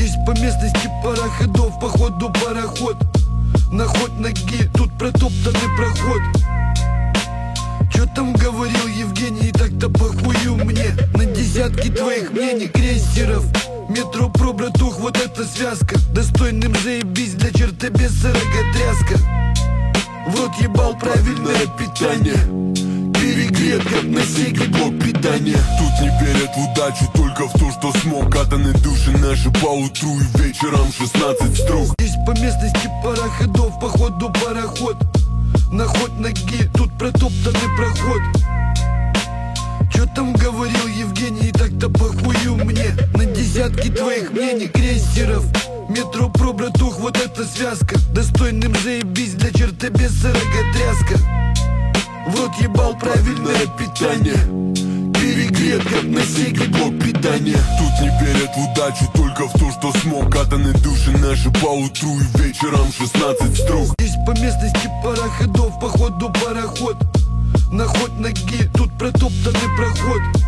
Здесь по местности пара ходов, походу пароход. На ход ноги, тут протоптанный проход. Чё там говорил Евгений, так-то похую мне на десятки твоих мнений, крейсеров. Метро про, братух, вот эта связка. Достойным заебись, для чертобеса роготряска. В рот ебал правильное питание. Перегрет, как на сеге блок питания. Тут не верят в удачу, только в то, что смог. Катаны души наши по утру и вечером 16 строк. Здесь по местности пара ходов, походу пароход. На ход ноги, тут протоптанный проход. Чё там говорил Евгений, так-то похую мне на десятки твоих мнений, крейсеров. Метро про, братух, вот эта связка. Достойным заебись, для чертобеса роготряска. В рот ебал правильное питание. Перегрет, как на сеге блок питания. Тут не верят в удачу, только в то, что смог. Катаны души наши по утру и вечером 16 строк. Здесь по местности пара ходов, походу пароход. На ход ноги, тут протоптанный проход.